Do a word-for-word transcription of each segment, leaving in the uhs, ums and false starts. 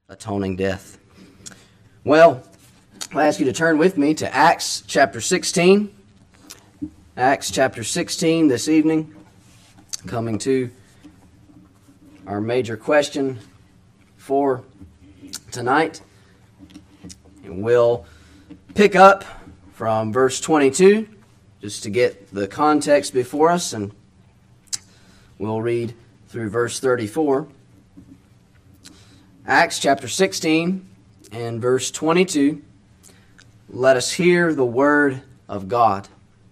atoning death. Well, I'll ask you to turn with me to Acts chapter sixteen. Acts chapter sixteen this evening, coming to our major question for tonight. And we'll pick up from verse twenty-two, just to get the context before us, and we'll read through verse thirty-four. Acts chapter sixteen and verse twenty-two. Let us hear the word of God.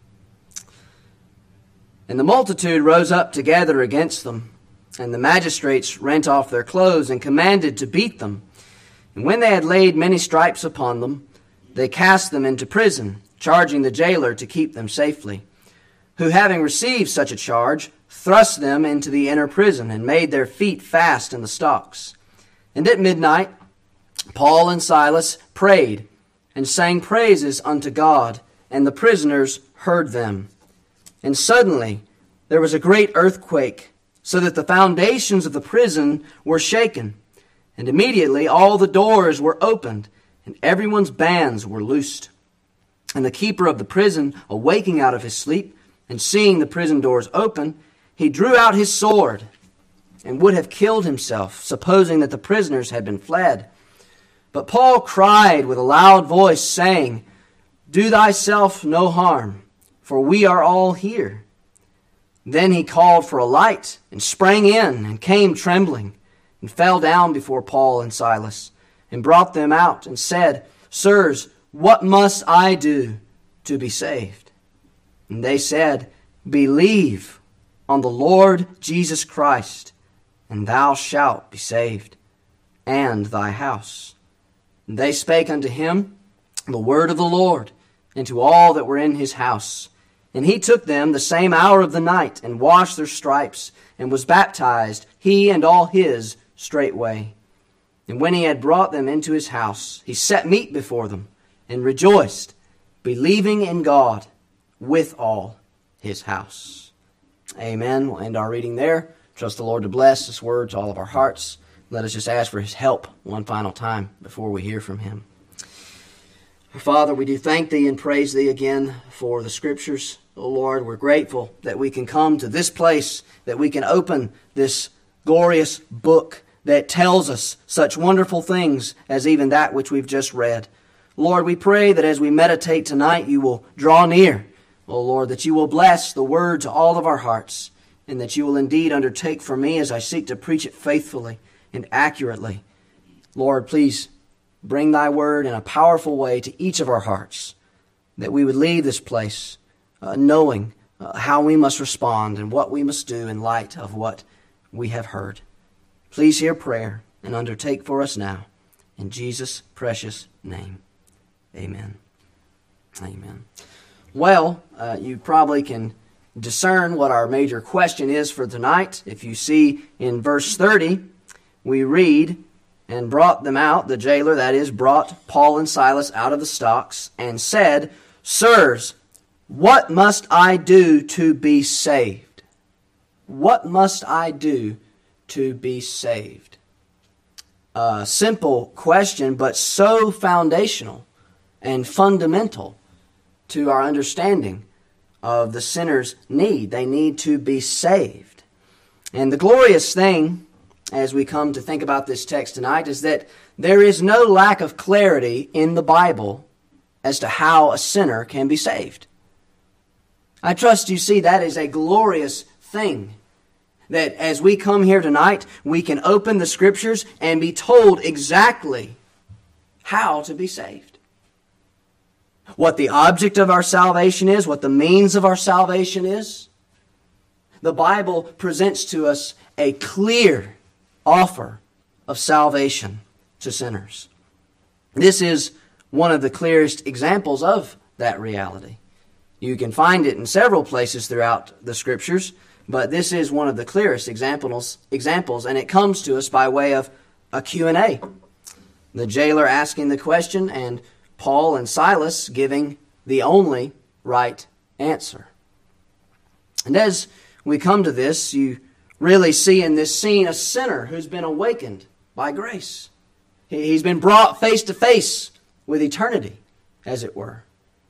And the multitude rose up together against them, and the magistrates rent off their clothes and commanded to beat them. And when they had laid many stripes upon them, they cast them into prison, charging the jailer to keep them safely, who, having received such a charge, thrust them into the inner prison and made their feet fast in the stocks. And at midnight Paul and Silas prayed and sang praises unto God, and the prisoners heard them. And suddenly there was a great earthquake, so that the foundations of the prison were shaken. And immediately all the doors were opened, and everyone's bands were loosed. And the keeper of the prison, awaking out of his sleep, and seeing the prison doors open, he drew out his sword, and would have killed himself, supposing that the prisoners had been fled. But Paul cried with a loud voice, saying, Do thyself no harm, for we are all here. Then he called for a light, and sprang in, and came trembling, and fell down before Paul and Silas, and brought them out, and said, Sirs, what must I do to be saved? And they said, Believe on the Lord Jesus Christ, and thou shalt be saved, and thy house. And they spake unto him the word of the Lord, and to all that were in his house. And he took them the same hour of the night, and washed their stripes, and was baptized, he and all his straightway. And when he had brought them into his house, he set meat before them, and rejoiced, believing in God with all his house. Amen. We'll end our reading there. Trust the Lord to bless this word to all of our hearts. Let us just ask for his help one final time before we hear from him. Our Father, we do thank thee and praise thee again for the Scriptures. O Lord, we're grateful that we can come to this place, that we can open this glorious book that tells us such wonderful things as even that which we've just read. Lord, we pray that as we meditate tonight, you will draw near. O Lord, that you will bless the word to all of our hearts, and that you will indeed undertake for me as I seek to preach it faithfully and accurately. Lord, please bring thy word in a powerful way to each of our hearts, that we would leave this place uh, knowing uh, how we must respond and what we must do in light of what we have heard. Please hear prayer and undertake for us now. In Jesus' precious name, amen. Amen. Well, uh, you probably can discern what our major question is for tonight. If you see in verse thirty, we read, And brought them out, the jailer, that is, brought Paul and Silas out of the stocks, and said, Sirs, what must I do to be saved? What must I do to be saved? A simple question, but so foundational and fundamental to our understanding of the sinner's need. They need to be saved. And the glorious thing, as we come to think about this text tonight, is that there is no lack of clarity in the Bible as to how a sinner can be saved. I trust you see that is a glorious thing. That as we come here tonight, we can open the Scriptures and be told exactly how to be saved. What the object of our salvation is, what the means of our salvation is. The Bible presents to us a clear offer of salvation to sinners. This is one of the clearest examples of that reality. You can find it in several places throughout the Scriptures, but this is one of the clearest examples, examples, and it comes to us by way of a Q and A. The jailer asking the question, and Paul and Silas giving the only right answer. And as we come to this, you really see in this scene a sinner who's been awakened by grace. He's been brought face to face with eternity, as it were.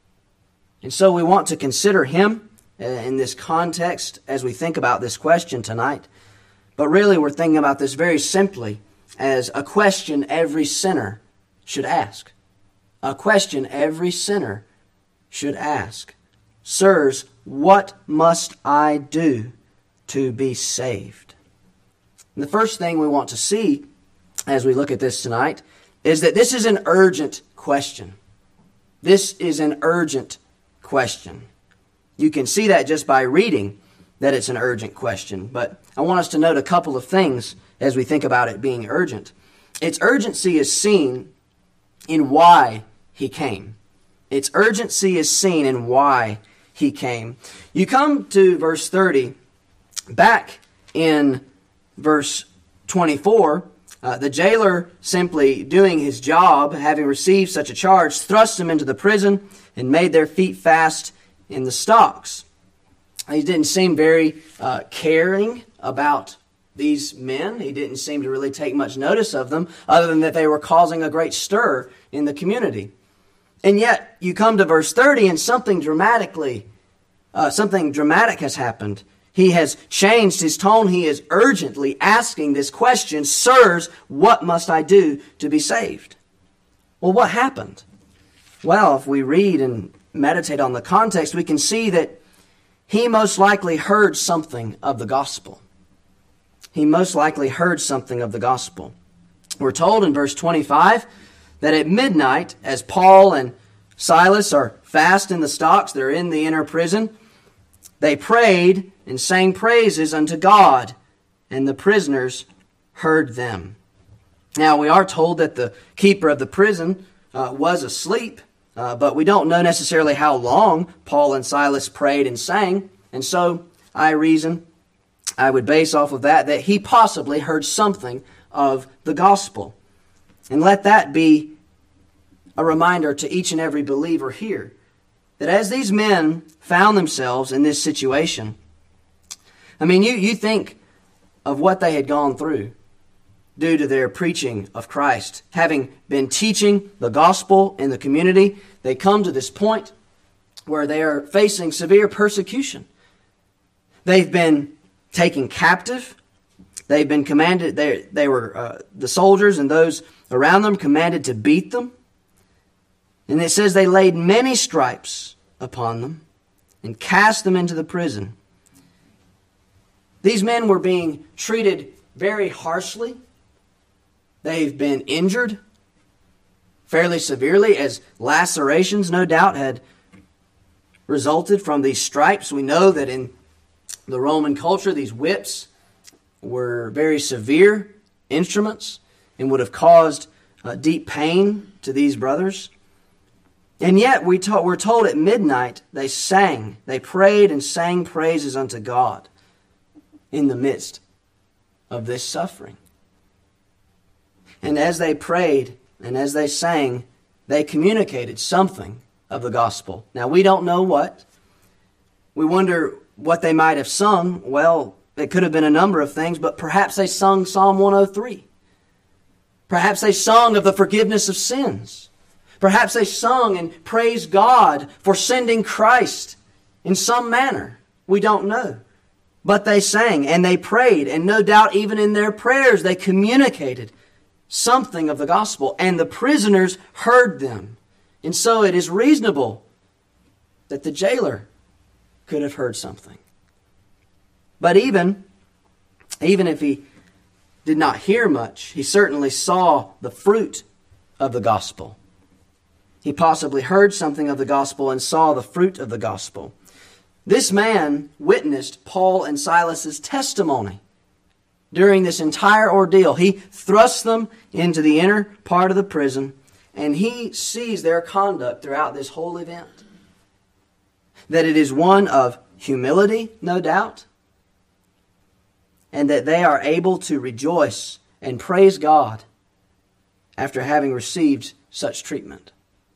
And so we want to consider him in this context as we think about this question tonight. But really we're thinking about this very simply as a question every sinner should ask. A question every sinner should ask. Sirs, what must I do to be saved? And the first thing we want to see as we look at this tonight is that this is an urgent question. This is an urgent question. You can see that just by reading that it's an urgent question. But I want us to note a couple of things as we think about it being urgent. Its urgency is seen in why he came. Its urgency is seen in why he came. You come to verse thirty. Back in verse twenty-four, uh, the jailer, simply doing his job, having received such a charge, thrust them into the prison and made their feet fast in the stocks. He didn't seem very uh, caring about these men. He didn't seem to really take much notice of them, other than that they were causing a great stir in the community. And yet, you come to verse thirty, and something dramatically, uh, something dramatic has happened. He has changed his tone. He is urgently asking this question, Sirs, what must I do to be saved? Well, what happened? Well, if we read and meditate on the context, we can see that he most likely heard something of the gospel. He most likely heard something of the gospel. We're told in verse twenty-five that at midnight, as Paul and Silas are fast in the stocks, they're in the inner prison, they prayed and sang praises unto God, and the prisoners heard them. Now, we are told that the keeper of the prison uh, was asleep, uh, but we don't know necessarily how long Paul and Silas prayed and sang, and so I reason, I would base off of that, that he possibly heard something of the gospel. And let that be a reminder to each and every believer here, that as these men found themselves in this situation, I mean, you, you think of what they had gone through due to their preaching of Christ. Having been teaching the gospel in the community, they come to this point where they are facing severe persecution. They've been taken captive. They've been commanded, they, they were, uh, the soldiers and those around them commanded to beat them. And it says they laid many stripes upon them and cast them into the prison. These men were being treated very harshly. They've been injured fairly severely, as lacerations, no doubt, had resulted from these stripes. We know that in the Roman culture, these whips were very severe instruments and would have caused uh, deep pain to these brothers. And yet we to- we're told at midnight they sang, they prayed and sang praises unto God in the midst of this suffering. And as they prayed and as they sang, they communicated something of the gospel. Now, we don't know what. We wonder what they might have sung. Well, it could have been a number of things, but perhaps they sung Psalm one oh three. Perhaps they sung of the forgiveness of sins. Perhaps they sung and praised God for sending Christ in some manner. We don't know. But they sang and they prayed, and no doubt even in their prayers they communicated something of the gospel, and the prisoners heard them. And so it is reasonable that the jailer could have heard something. But even, even if he did not hear much, he certainly saw the fruit of the gospel. He possibly heard something of the gospel and saw the fruit of the gospel. This man witnessed Paul and Silas's testimony during this entire ordeal. He thrusts them into the inner part of the prison, and he sees their conduct throughout this whole event. That it is one of humility, no doubt, and that they are able to rejoice and praise God after having received such treatment.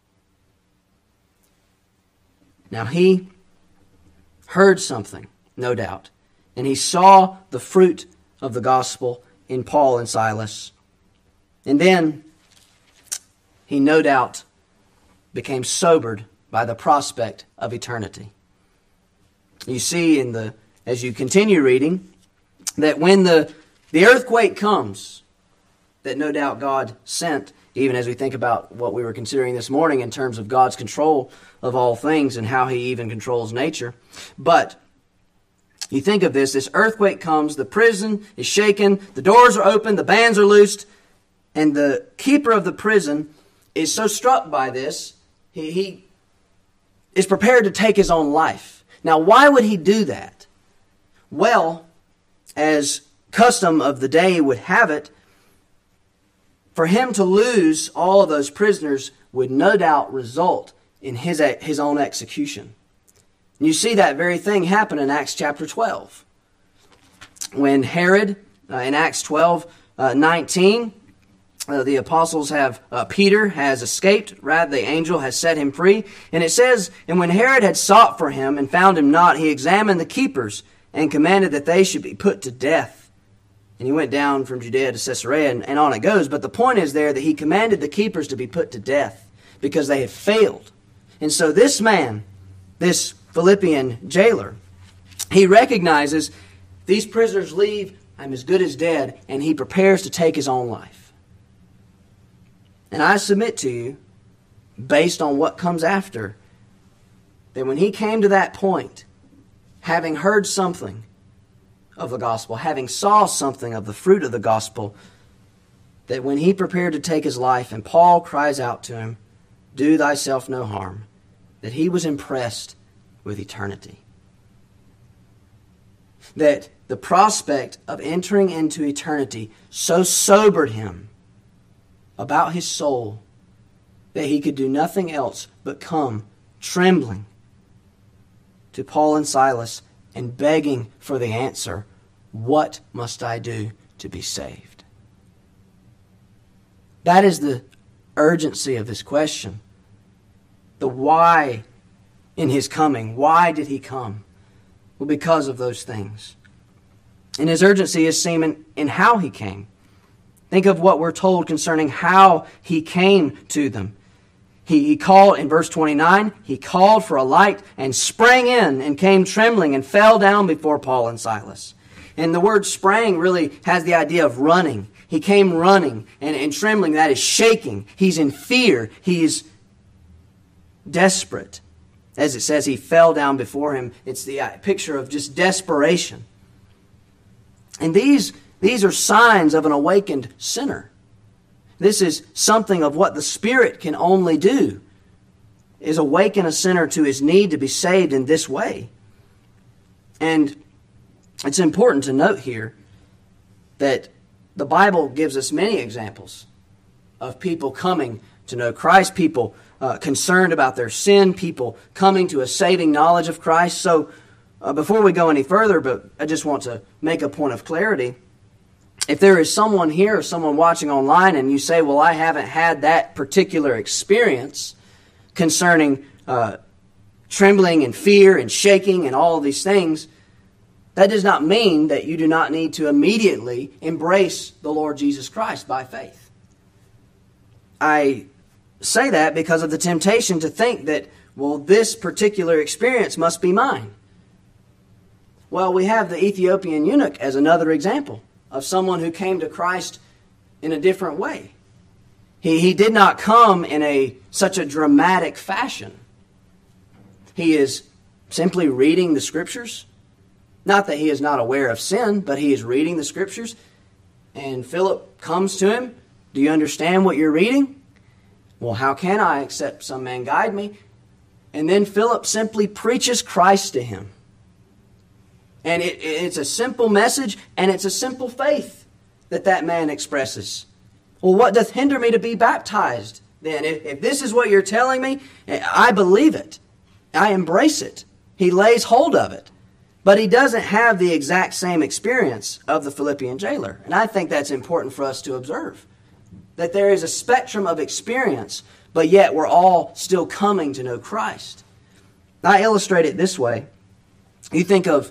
Now he heard something, no doubt, and he saw the fruit of the gospel in Paul and Silas. And then he no doubt became sobered by the prospect of eternity. You see in the as you continue reading that when the, the earthquake comes, that no doubt God sent, even as we think about what we were considering this morning in terms of God's control of all things and how he even controls nature. But you think of this, this earthquake comes, the prison is shaken, the doors are open, the bands are loosed, and the keeper of the prison is so struck by this, he, he is prepared to take his own life. Now, why would he do that? Well, as custom of the day would have it, for him to lose all of those prisoners would no doubt result in his, his own execution. And you see that very thing happen in Acts chapter twelve. When Herod, uh, in Acts twelve, uh, nineteen, uh, the apostles have, uh, Peter has escaped, rather the angel has set him free. And it says, and when Herod had sought for him and found him not, he examined the keepers and commanded that they should be put to death. And he went down from Judea to Caesarea, and, and on it goes. But the point is there that he commanded the keepers to be put to death because they had failed. And so this man, this Philippian jailer, he recognizes these prisoners leave, I'm as good as dead, and he prepares to take his own life. And I submit to you, based on what comes after, that when he came to that point, having heard something of the gospel, having saw something of the fruit of the gospel, that when he prepared to take his life and Paul cries out to him, do thyself no harm, that he was impressed with eternity. That the prospect of entering into eternity so sobered him about his soul that he could do nothing else but come trembling to Paul and Silas and begging for the answer, what must I do to be saved? That is the urgency of this question. The why in his coming. Why did he come? Well, because of those things. And his urgency is seen in, in how he came. Think of what we're told concerning how he came to them. He, he called, in verse twenty-nine, he called for a light and sprang in and came trembling and fell down before Paul and Silas. And the word sprang really has the idea of running. He came running and, and trembling, that is shaking. He's in fear. He is desperate. As it says, he fell down before him. It's the picture of just desperation. And these, these are signs of an awakened sinner. This is something of what the Spirit can only do, is awaken a sinner to his need to be saved in this way. And it's important to note here that the Bible gives us many examples of people coming to know Christ, people uh, concerned about their sin, people coming to a saving knowledge of Christ. So uh, before we go any further, but I just want to make a point of clarity. If there is someone here or someone watching online and you say, well, I haven't had that particular experience concerning uh, trembling and fear and shaking and all of these things, that does not mean that you do not need to immediately embrace the Lord Jesus Christ by faith. I say that because of the temptation to think that, well, this particular experience must be mine. Well, we have the Ethiopian eunuch as another example of someone who came to Christ in a different way. He, he did not come in a such a dramatic fashion. He is simply reading the Scriptures. Not that he is not aware of sin, but he is reading the Scriptures. And Philip comes to him. Do you understand what you're reading? Well, how can I except some man guide me? And then Philip simply preaches Christ to him. And it, it's a simple message, and it's a simple faith that that man expresses. Well, what doth hinder me to be baptized then? If, if this is what you're telling me, I believe it. I embrace it. He lays hold of it. But he doesn't have the exact same experience of the Philippian jailer. And I think that's important for us to observe. That there is a spectrum of experience, but yet we're all still coming to know Christ. I illustrate it this way. You think of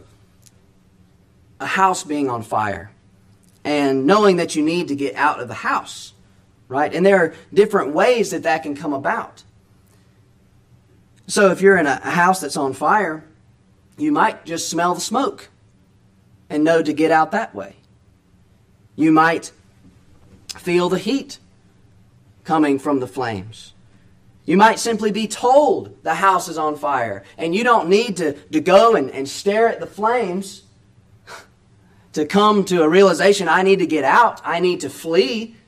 a house being on fire and knowing that you need to get out of the house. right? And there are different ways that that can come about. So if you're in a house that's on fire, you might just smell the smoke and know to get out that way. You might feel the heat coming from the flames. You might simply be told the house is on fire, and you don't need to, to go and, and stare at the flames to come to a realization, I need to get out, I need to flee.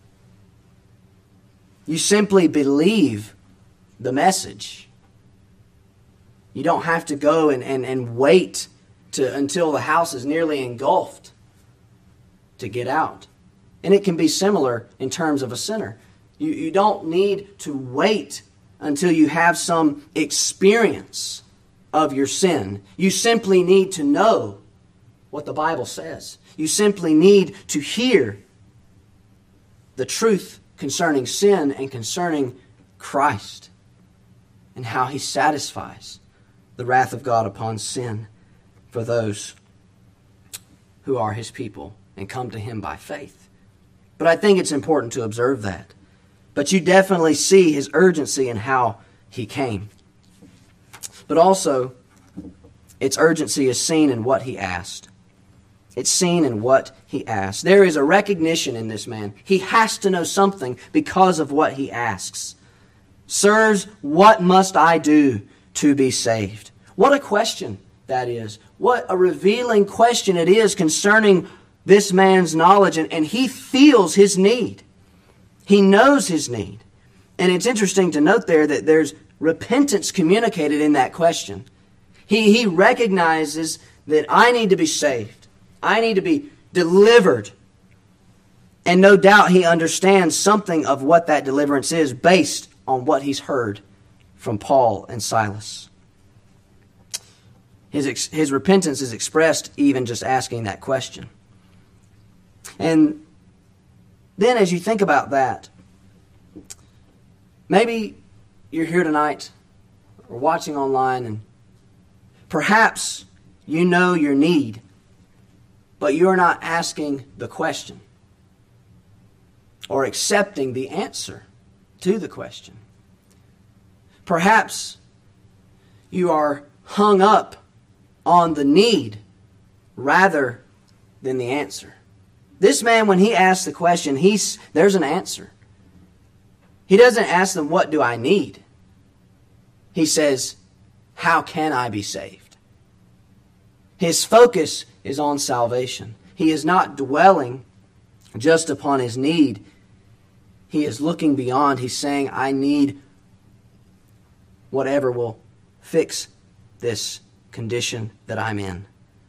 You simply believe the message. You don't have to go and, and, and wait to, until the house is nearly engulfed to get out. And it can be similar in terms of a sinner. You, you don't need to wait until you have some experience of your sin. You simply need to know what the Bible says. You simply need to hear the truth concerning sin and concerning Christ and how He satisfies the wrath of God upon sin for those who are His people and come to Him by faith. But I think it's important to observe that. But you definitely see His urgency in how He came. But also, its urgency is seen in what He asked. It's seen in what He asked. There is a recognition in this man. He has to know something because of what he asks. Sirs, what must I do to be saved? What a question that is. What a revealing question it is concerning this man's knowledge. And, and he feels his need. He knows his need. And it's interesting to note there that there's repentance communicated in that question. He, he recognizes that I need to be saved. I need to be delivered. And no doubt he understands something of what that deliverance is based on what he's heard from Paul and Silas. His, his repentance is expressed even just asking that question. And then as you think about that, maybe you're here tonight or watching online and perhaps you know your need, but you're not asking the question or accepting the answer to the question. Perhaps you are hung up on the need rather than the answer. This man, when he asks the question, he's there's an answer. He doesn't ask them, what do I need? He says, how can I be saved? His focus is on salvation. He is not dwelling just upon his need. He is looking beyond. He's saying, I need whatever will fix this condition that I'm in.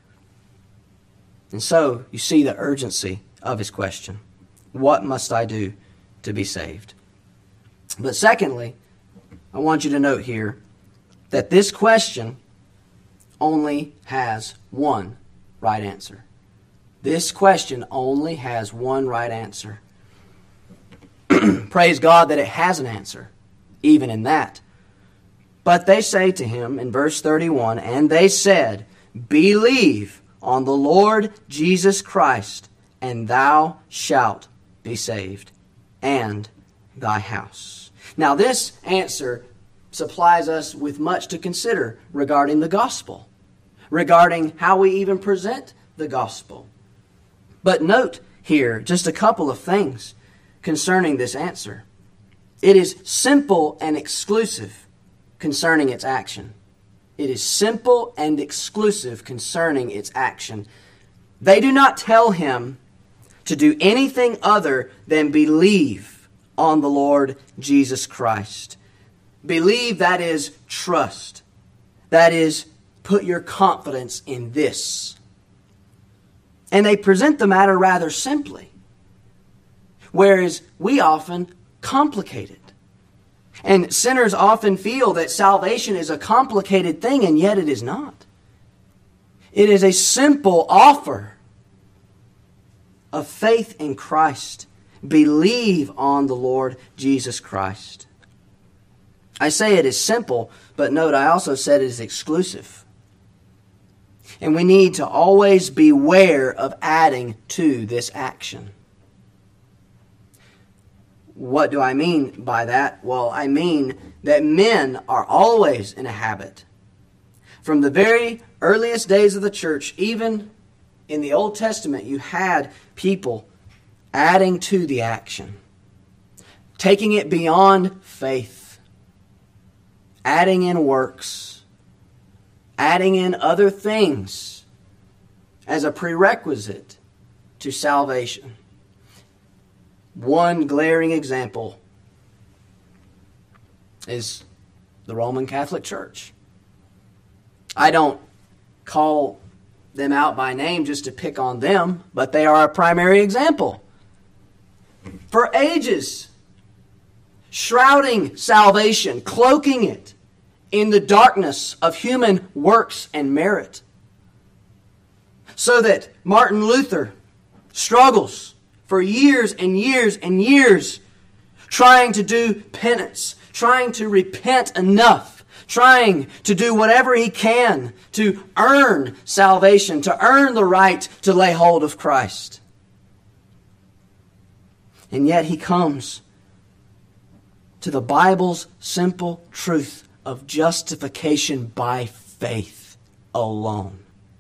And so you see the urgency of his question. What must I do to be saved? But secondly, I want you to note here that this question only has one right answer. This question only has one right answer. Praise God that it has an answer, even in that. But they say to him in verse thirty-one, and they said, believe on the Lord Jesus Christ, and thou shalt be saved, and thy house. Now this answer supplies us with much to consider regarding the gospel, regarding how we even present the gospel. But note here just a couple of things concerning this answer. It is simple and exclusive concerning its action. It is simple and exclusive concerning its action. They do not tell him to do anything other than believe on the Lord Jesus Christ. Believe, that is trust. That is put your confidence in this. And they present the matter rather simply, whereas we often complicate it. And sinners often feel that salvation is a complicated thing, and yet it is not. It is a simple offer of faith in Christ. Believe on the Lord Jesus Christ. I say it is simple, but note I also said it is exclusive. And we need to always beware of adding to this action. what do I mean by that? Well, I mean that men are always in a habit. From the very earliest days of the church, even in the Old Testament, you had people adding to the action, taking it beyond faith, adding in works, adding in other things as a prerequisite to salvation. One glaring example is the Roman Catholic Church. I don't call them out by name just to pick on them, but they are a primary example. For ages, shrouding salvation, cloaking it in the darkness of human works and merit, so that Martin Luther struggles for years and years and years trying to do penance, trying to repent enough, trying to do whatever he can to earn salvation, to earn the right to lay hold of Christ. And yet he comes to the Bible's simple truth of justification by faith alone,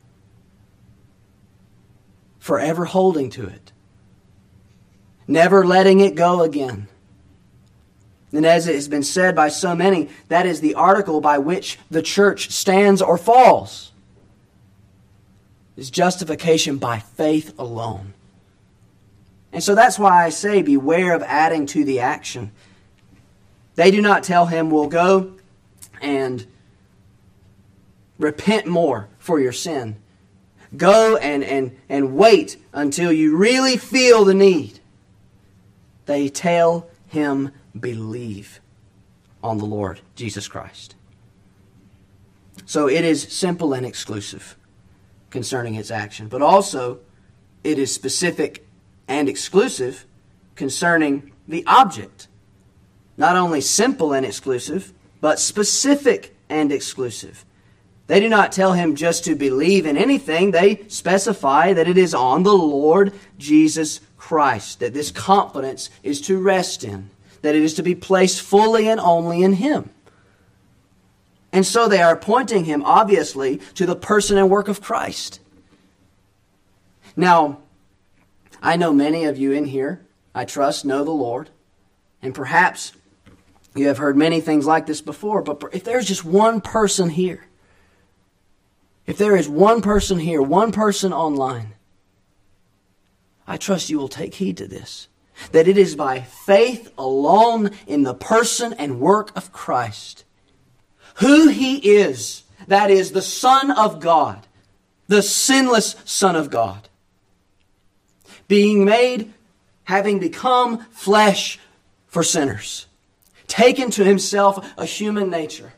forever holding to it, never letting it go again. And as it has been said by so many, that is the article by which the church stands or falls, is justification by faith alone. And so that's why I say beware of adding to the action. They do not tell him, we'll go and repent more for your sin. Go and, and, and wait until you really feel the need. They tell him, believe on the Lord Jesus Christ. So it is simple and exclusive concerning its action, but also it is specific and exclusive concerning the object. Not only simple and exclusive, but specific and exclusive. They do not tell him just to believe in anything. They specify that it is on the Lord Jesus Christ, that this confidence is to rest in, that it is to be placed fully and only in Him. And so they are pointing him, obviously, to the person and work of Christ. Now, I know many of you in here, I trust, know the Lord. And perhaps you have heard many things like this before, but if there's just one person here, if there is one person here, one person online, I trust you will take heed to this. That it is by faith alone in the person and work of Christ, who He is, that is the Son of God, the sinless Son of God, being made, having become flesh for sinners, taken to Himself a human nature,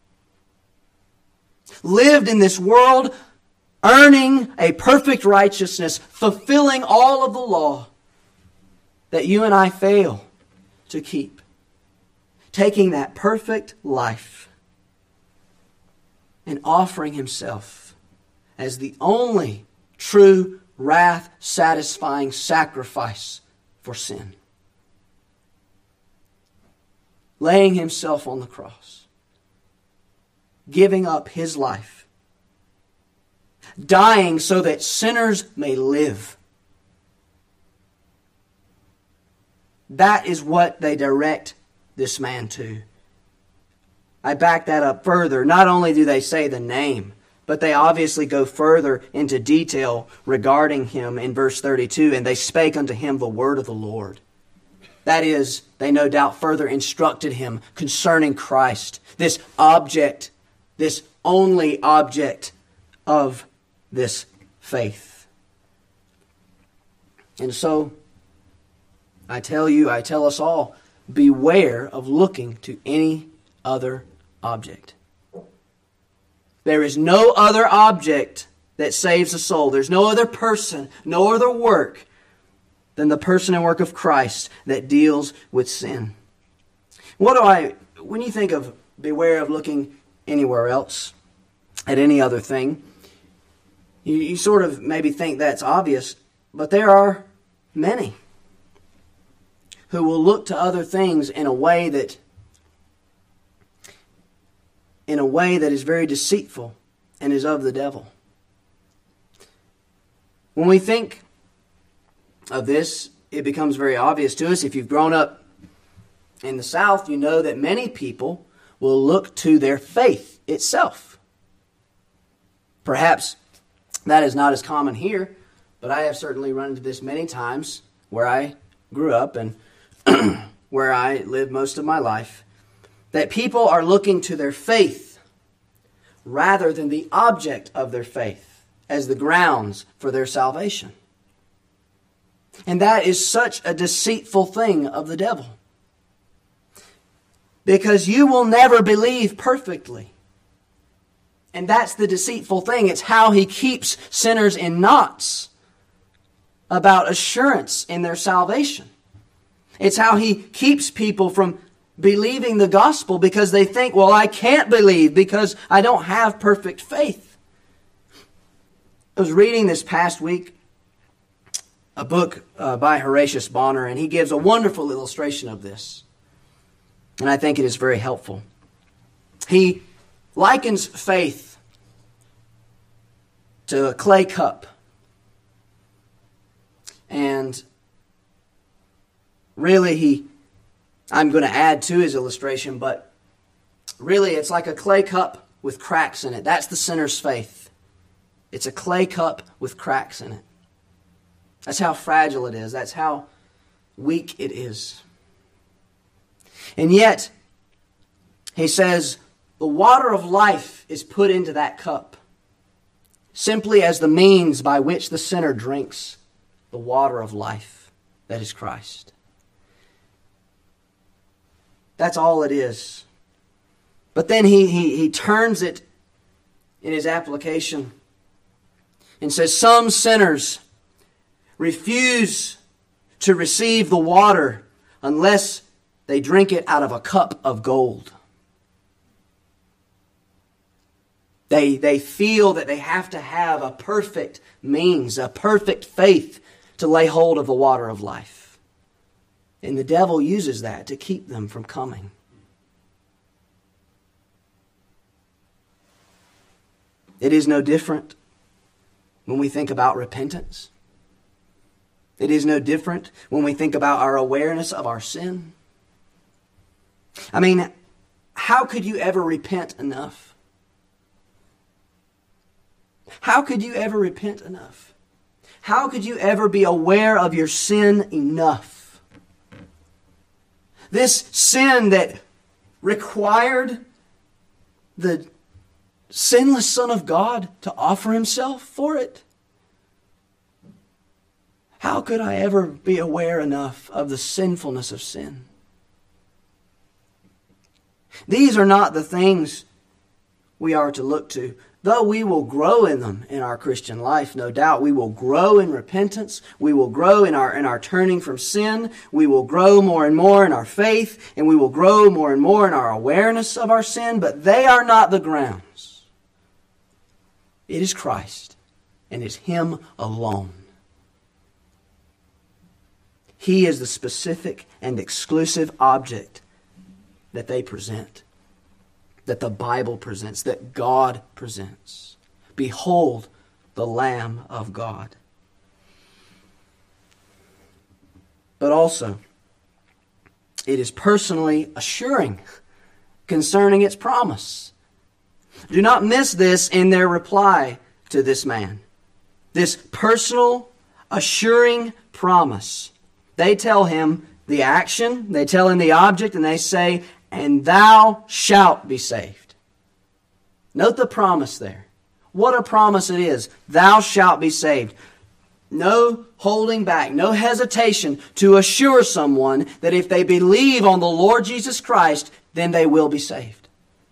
lived in this world, earning a perfect righteousness, fulfilling all of the law that you and I fail to keep, taking that perfect life and offering Himself as the only true wrath-satisfying sacrifice for sin. Laying Himself on the cross, giving up His life, dying so that sinners may live. That is what they direct this man to. I back that up further. Not only do they say the name, but they obviously go further into detail regarding Him in verse thirty-two. And they spake unto him the word of the Lord. That is, they no doubt further instructed him concerning Christ, this object, this only object of this faith. And so, I tell you, I tell us all, beware of looking to any other object. There is no other object that saves a soul. There's no other person, no other work than the person and work of Christ that deals with sin. What do I, when you think of beware of looking anywhere else, at any other thing, you, you sort of maybe think that's obvious, but there are many. who will look to other things in a way that in a way that is very deceitful and is of the devil. When we think of this, it becomes very obvious to us. If you've grown up in the South, you know that many people will look to their faith itself. Perhaps that is not as common here, but I have certainly run into this many times where I grew up and where I lived most of my life, that people are looking to their faith rather than the object of their faith as the grounds for their salvation. And that is such a deceitful thing of the devil. Because you will never believe perfectly. And that's the deceitful thing. It's how he keeps sinners in knots about assurance in their salvation. It's how he keeps people from believing the gospel because they think, well, I can't believe because I don't have perfect faith. I was reading this past week a book uh, by Horatius Bonner, and he gives a wonderful illustration of this. And I think it is very helpful. He likens faith to a clay cup. And really, he, I'm going to add to his illustration, but really it's like a clay cup with cracks in it. That's the sinner's faith. It's a clay cup with cracks in it. That's how fragile it is. That's how weak it is. And yet, he says, the water of life is put into that cup simply as the means by which the sinner drinks the water of life that is Christ. That's all it is. But then he, he, he turns it in his application and says, some sinners refuse to receive the water unless they drink it out of a cup of gold. They, they feel that they have to have a perfect means, a perfect faith to lay hold of the water of life. And the devil uses that to keep them from coming. It is no different when we think about repentance. It is no different when we think about our awareness of our sin. I mean, how could you ever repent enough? How could you ever repent enough? How could you ever be aware of your sin enough? This sin that required the sinless Son of God to offer himself for it. How could I ever be aware enough of the sinfulness of sin? These are not the things we are to look to. Though we will grow in them in our Christian life, no doubt. We will grow in repentance. We will grow in our, in our turning from sin. We will grow more and more in our faith. And we will grow more and more in our awareness of our sin. But they are not the grounds. It is Christ. And it's Him alone. He is the specific and exclusive object that they present, that the Bible presents, that God presents. Behold the Lamb of God. But also, it is personally assuring concerning its promise. Do not miss this in their reply to this man. This personal, assuring promise. They tell him the action, they tell him the object, and they say, and thou shalt be saved. Note the promise there. What a promise it is. Thou shalt be saved. No holding back, no hesitation to assure someone that if they believe on the Lord Jesus Christ, then they will be saved.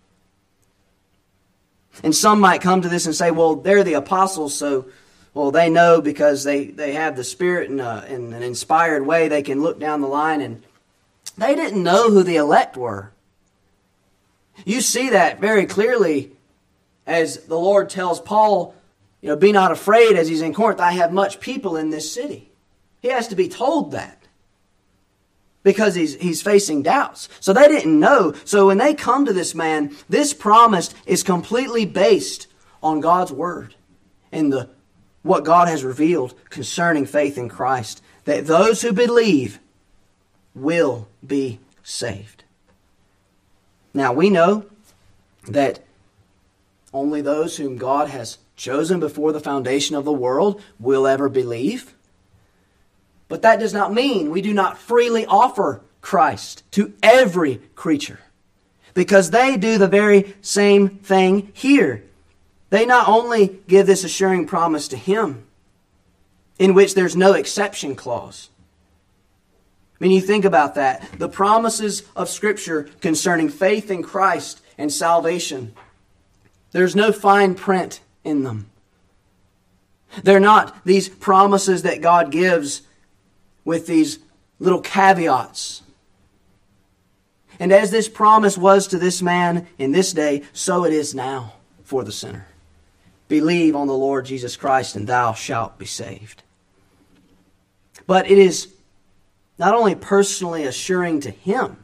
And some might come to this and say, well, they're the apostles, so well, they know because they, they have the Spirit in, a, in an inspired way. They can look down the line, and they didn't know who the elect were. You see that very clearly as the Lord tells Paul, you know, be not afraid as he's in Corinth. I have much people in this city. He has to be told that. because he's, he's facing doubts. So they didn't know. So when they come to this man, this promise is completely based on God's word and the what God has revealed concerning faith in Christ, that those who believe will be saved. Now we know that only those whom God has chosen before the foundation of the world will ever believe. But that does not mean we do not freely offer Christ to every creature, because they do the very same thing here. They not only give this assuring promise to him, in which there's no exception clause. I mean, you think about that. The promises of Scripture concerning faith in Christ and salvation, there's no fine print in them. They're not these promises that God gives with these little caveats. And as this promise was to this man in this day, so it is now for the sinner. Believe on the Lord Jesus Christ, and thou shalt be saved. But it is not only personally assuring to him,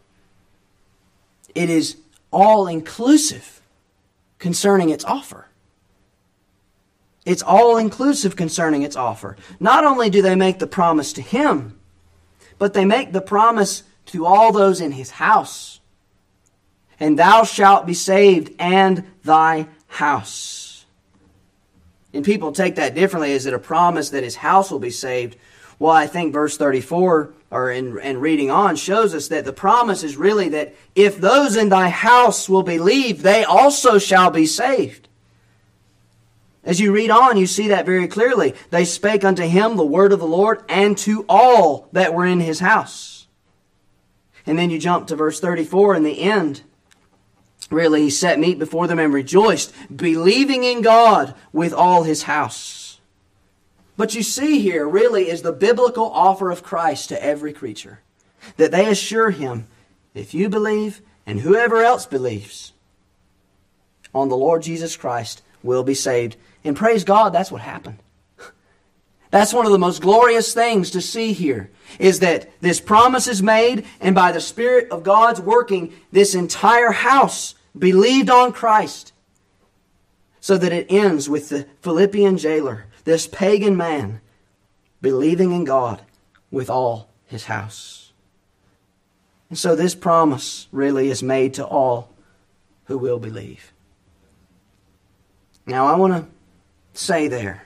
it is all-inclusive concerning its offer. It's all-inclusive concerning its offer. Not only do they make the promise to him, but they make the promise to all those in his house. And thou shalt be saved, and thy house. And people take that differently. Is it a promise that his house will be saved? Well, I think verse thirty-four, or in, in reading on, shows us that the promise is really that if those in thy house will believe, they also shall be saved. As you read on, you see that very clearly. They spake unto him the word of the Lord, and to all that were in his house. And then you jump to verse thirty-four in the end. Really, he set meat before them and rejoiced, believing in God with all his house. But you see here, really, is the biblical offer of Christ to every creature. That they assure him, if you believe, and whoever else believes on the Lord Jesus Christ will be saved. And praise God, that's what happened. That's one of the most glorious things to see here, is that this promise is made, and by the Spirit of God's working, this entire house believed on Christ, so that it ends with the Philippian jailer, this pagan man, believing in God with all his house. And so this promise really is made to all who will believe. Now I want to say there,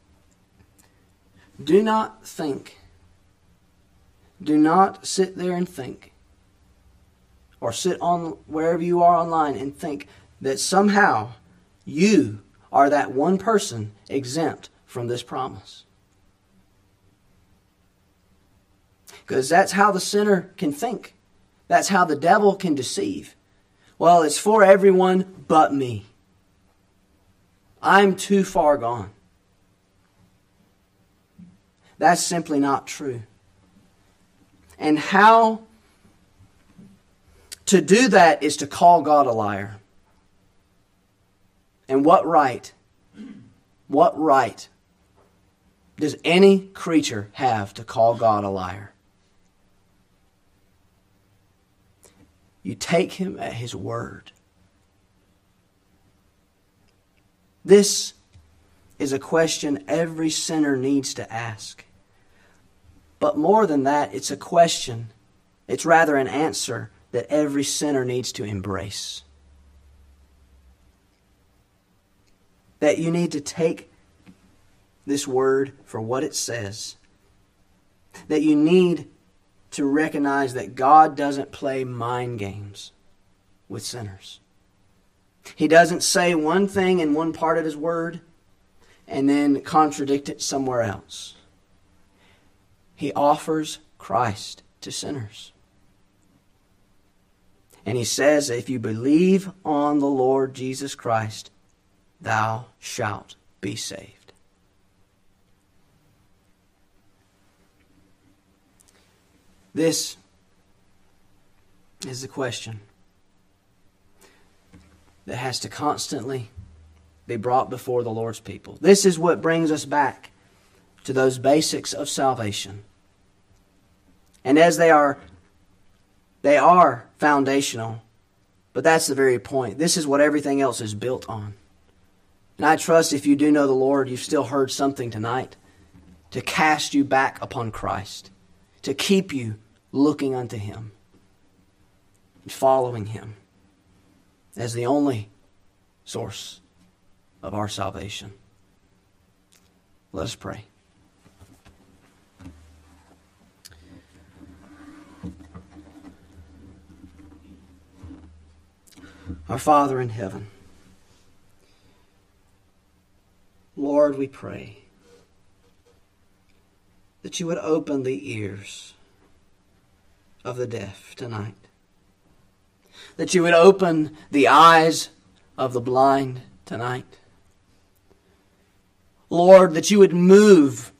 do not think, do not sit there and think, or sit on wherever you are online and think that somehow you are that one person exempt from this promise. Because that's how the sinner can think. That's how the devil can deceive. Well, it's for everyone but me. I'm too far gone. That's simply not true. And how to do that is to call God a liar. And what right, what right does any creature have to call God a liar? You take him at his word. This is a question every sinner needs to ask. But more than that, it's a question, it's rather an answer that every sinner needs to embrace. That you need to take this word for what it says. That you need to recognize that God doesn't play mind games with sinners. He doesn't say one thing in one part of his word and then contradict it somewhere else. He offers Christ to sinners. And he says, if you believe on the Lord Jesus Christ, thou shalt be saved. This is the question that has to constantly be brought before the Lord's people. This is what brings us back to those basics of salvation. And as they are, they are foundational. But that's the very point. This is what everything else is built on. And I trust if you do know the Lord, you've still heard something tonight to cast you back upon Christ, to keep you looking unto Him and following Him as the only source of our salvation. Let us pray. Our Father in heaven, Lord, we pray that you would open the ears of the deaf tonight, that you would open the eyes of the blind tonight. Lord, that you would move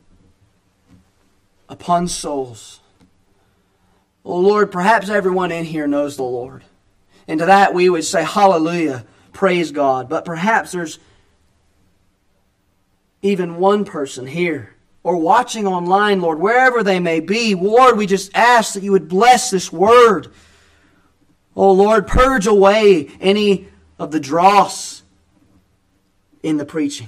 upon souls. Oh Lord, perhaps everyone in here knows the Lord. And to that we would say, hallelujah, praise God. But perhaps there's even one person here or watching online, Lord, wherever they may be. Lord, we just ask that you would bless this word. Oh Lord, purge away any of the dross in the preaching.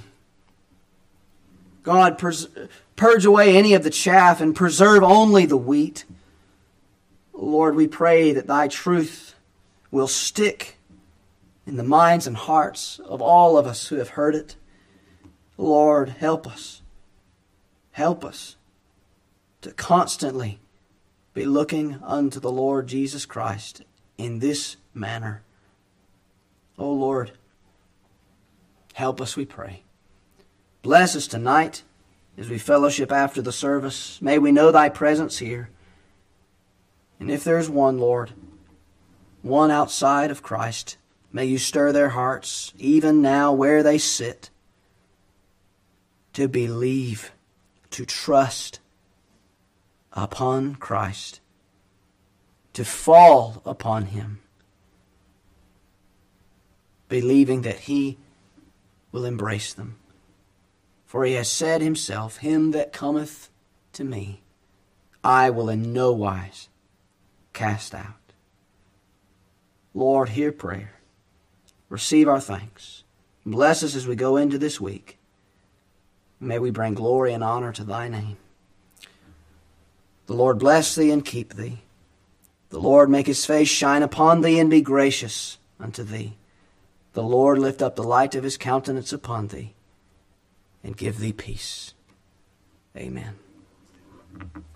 God, pers- purge away any of the chaff and preserve only the wheat. Lord, we pray that thy truth will stick in the minds and hearts of all of us who have heard it. Lord, help us. Help us to constantly be looking unto the Lord Jesus Christ in this manner. Oh Lord, help us, we pray. Bless us tonight as we fellowship after the service. May we know thy presence here. And if there's one, Lord, one outside of Christ, may you stir their hearts, even now where they sit, to believe, to trust upon Christ, to fall upon Him, believing that He will embrace them. For He has said Himself, him that cometh to me, I will in no wise cast out. Lord, hear prayer. Receive our thanks. Bless us as we go into this week. May we bring glory and honor to thy name. The Lord bless thee and keep thee. The Lord make his face shine upon thee and be gracious unto thee. The Lord lift up the light of his countenance upon thee and give thee peace. Amen.